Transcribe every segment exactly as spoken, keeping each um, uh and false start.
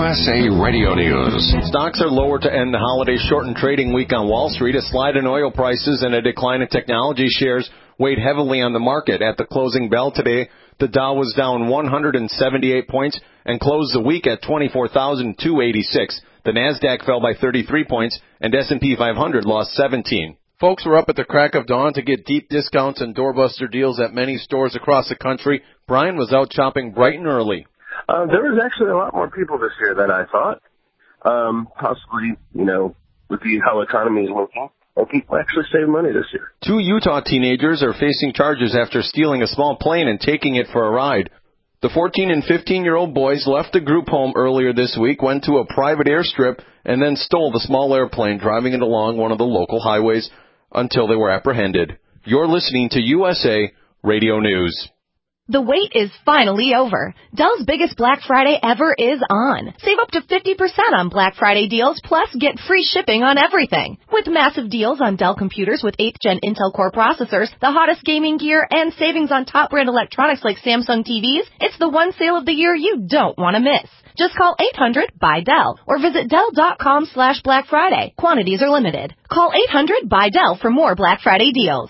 S A Radio News. Stocks are lower to end the holiday-shortened trading week on Wall Street. A slide in oil prices and a decline in technology shares weighed heavily on the market. At the closing bell today, the Dow was down one hundred seventy-eight points and closed the week at twenty-four thousand two hundred eighty-six. The Nasdaq fell by thirty-three points and S and P five hundred lost seventeen. Folks were up at the crack of dawn to get deep discounts and doorbuster deals at many stores across the country. Brian was out shopping bright and early. Uh, there was actually a lot more people this year than I thought. Um, possibly, you know, with the how the economy is working, and people actually save money this year. Two Utah teenagers are facing charges after stealing a small plane and taking it for a ride. The fourteen and fifteen-year-old boys left a group home earlier this week, went to a private airstrip, and then stole the small airplane, driving it along one of the local highways until they were apprehended. You're listening to U S A Radio News. The wait is finally over. Dell's biggest Black Friday ever is on. Save up to fifty percent on Black Friday deals, plus get free shipping on everything. With massive deals on Dell computers with eighth gen Intel Core processors, the hottest gaming gear, and savings on top brand electronics like Samsung T Vs, it's the one sale of the year you don't want to miss. Just call eight hundred buy Dell or visit Dell.com slash Black Friday. Quantities are limited. Call eight hundred buy Dell for more Black Friday deals.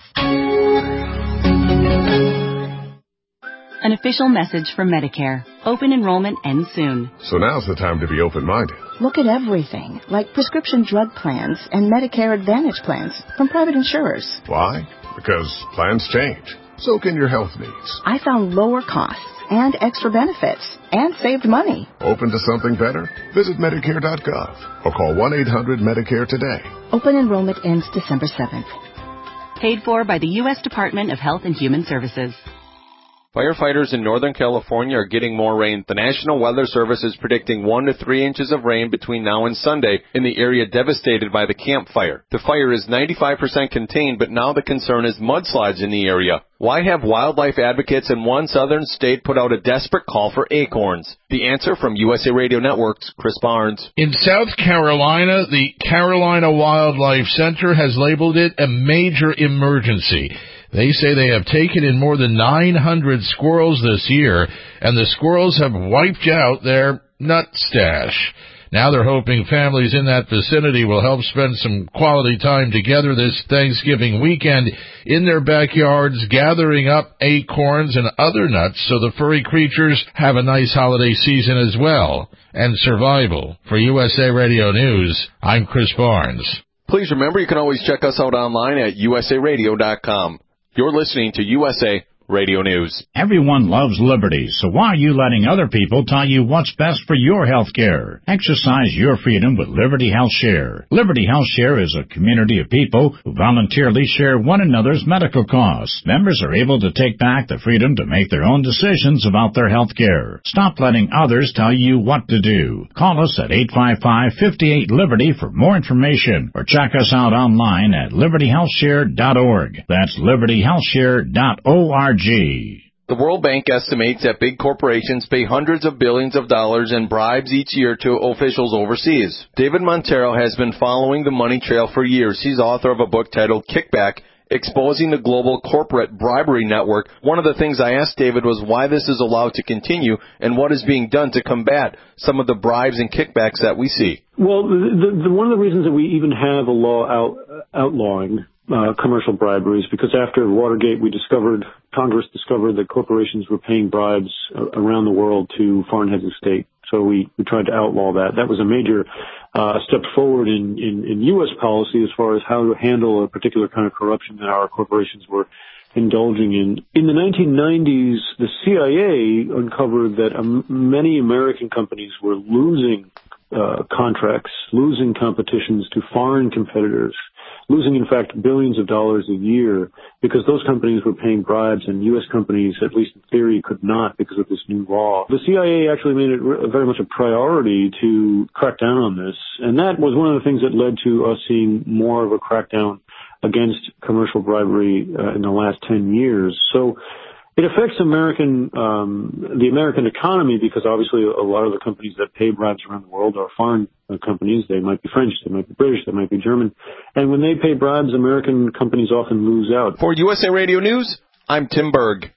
An official message from Medicare. Open enrollment ends soon. So now's the time to be open-minded. Look at everything, like prescription drug plans and Medicare Advantage plans from private insurers. Why? Because plans change. So can your health needs. I found lower costs and extra benefits and saved money. Open to something better? Visit Medicare dot gov or call one eight hundred Medicare today. Open enrollment ends December seventh. Paid for by the U S Department of Health and Human Services. Firefighters in Northern California are getting more rain. The National Weather Service is predicting one to three inches of rain between now and Sunday in the area devastated by the Camp Fire. The fire is ninety-five percent contained, but now the concern is mudslides in the area. Why have wildlife advocates in one southern state put out a desperate call for acorns? The answer from U S A Radio Network's Chris Barnes. In South Carolina, the Carolina Wildlife Center has labeled it a major emergency. They say they have taken in more than nine hundred squirrels this year, and the squirrels have wiped out their nut stash. Now they're hoping families in that vicinity will help spend some quality time together this Thanksgiving weekend in their backyards, gathering up acorns and other nuts so the furry creatures have a nice holiday season as well, and survival. For U S A Radio News, I'm Chris Barnes. Please remember you can always check us out online at U S A radio dot com. You're listening to U S A Radio News. Everyone loves liberty, so why are you letting other people tell you what's best for your health care? Exercise your freedom with Liberty Health Share. Liberty Health Share is a community of people who voluntarily share one another's medical costs. Members are able to take back the freedom to make their own decisions about their health care. Stop letting others tell you what to do. Call us at eight five five, five eight, Liberty for more information, or check us out online at liberty health share dot org. That's liberty health share dot org. The World Bank estimates that big corporations pay hundreds of billions of dollars in bribes each year to officials overseas. David Montero has been following the money trail for years. He's author of a book titled Kickback, Exposing the Global Corporate Bribery Network. One of the things I asked David was why this is allowed to continue and what is being done to combat some of the bribes and kickbacks that we see. Well, the, the, one of the reasons that we even have a law out, outlawing Uh, commercial bribery is because after Watergate, we discovered, Congress discovered that corporations were paying bribes uh, around the world to foreign heads of state. So we, we tried to outlaw that. That was a major uh, step forward in, in, in U S policy as far as how to handle a particular kind of corruption that our corporations were indulging in. In the nineteen nineties, the C I A uncovered that um, many American companies were losing uh, contracts, losing competitions to foreign competitors, losing, in fact, billions of dollars a year because those companies were paying bribes and U S companies, at least in theory, could not because of this new law. The C I A actually made it very much a priority to crack down on this, and that was one of the things that led to us seeing more of a crackdown against commercial bribery uh, in the last ten years. So it affects American, um, the American economy because obviously a lot of the companies that pay bribes around the world are foreign uh, companies. They might be French, they might be British, they might be German. And when they pay bribes, American companies often lose out. For U S A Radio News, I'm Tim Berg.